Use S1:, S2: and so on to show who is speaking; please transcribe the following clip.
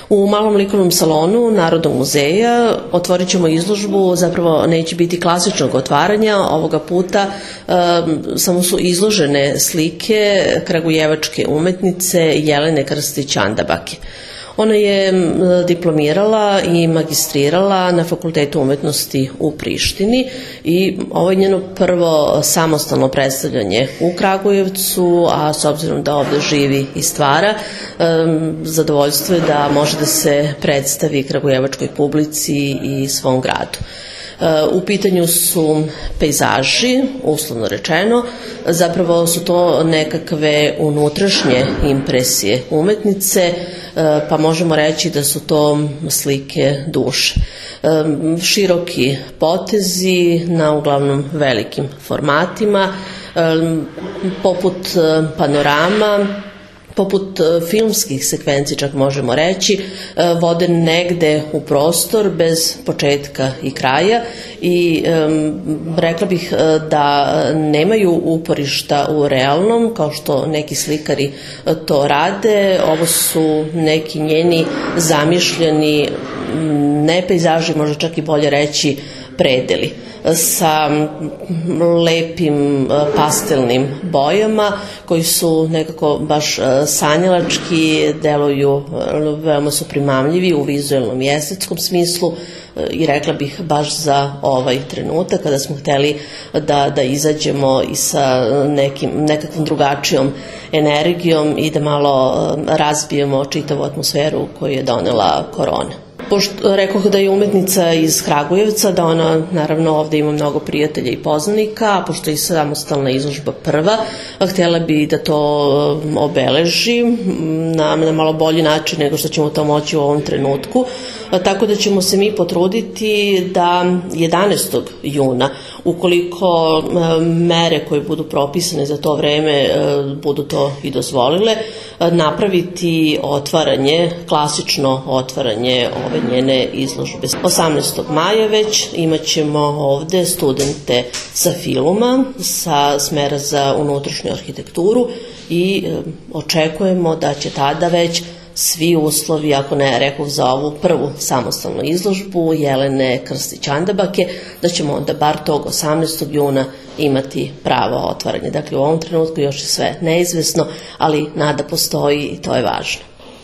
S1: U malom likovnom salonu Narodnog muzeja otvorit ćemo izložbu, zapravo neće biti klasičnog otvaranja, ovoga puta samo su izložene slike kragujevačke umetnice Jelene Krstić-Andabake. Ona je diplomirala i magistrirala na Fakultetu umetnosti u Prištini i ovo je njeno prvo samostalno predstavljanje u Kragujevcu, a s obzirom da ovde živi i stvara, zadovoljstvo je da može da se predstavi kragujevačkoj publici i svom gradu. U pitanju su pejzaži, uslovno rečeno, zapravo su to nekakve unutrašnje impresije umetnice, pa možemo reći da su to slike duše. Široki potezi na uglavnom velikim formatima, poput panorama, poput filmskih sekvenci, čak možemo reći, vode negde u prostor bez početka i kraja i rekla bih da nemaju uporišta u realnom, kao što neki slikari to rade. Ovo su neki njeni zamišljeni, ne pejzaži, možda čak i bolje reći predeli, sa lepim pastelnim bojama koji su nekako baš sanjalački, deluju, veoma su primamljivi u vizuelnom i estetskom smislu i rekla bih baš za ovaj trenutak kada smo hteli da izađemo i sa nekakvom drugačijom energijom i da malo razbijemo čitavu atmosferu koju je donela korona. Pošto rekoh da je umetnica iz Kragujevca, da ona naravno ovde ima mnogo prijatelja i poznanika, a pošto je samostalna izložba prva, htjela bi da to obeleži na malo bolji način nego što ćemo to moći u ovom trenutku, tako da ćemo se mi potruditi da 11. juna, ukoliko mere koje budu propisane za to vreme budu to i dozvolile, napraviti otvaranje, klasično otvaranje ove njene izložbe. 18. maja već imat ćemo ovde studente sa filuma, sa smera za unutrašnju arhitekturu i očekujemo da će tada već svi uslovi, ako ne rekoh za ovu prvu samostalnu izložbu Jelene Krstić-Andabake, da ćemo onda bar tog 18. juna imati pravo otvaranje. Dakle, u ovom trenutku još je sve neizvesno, ali nada postoji i to je važno.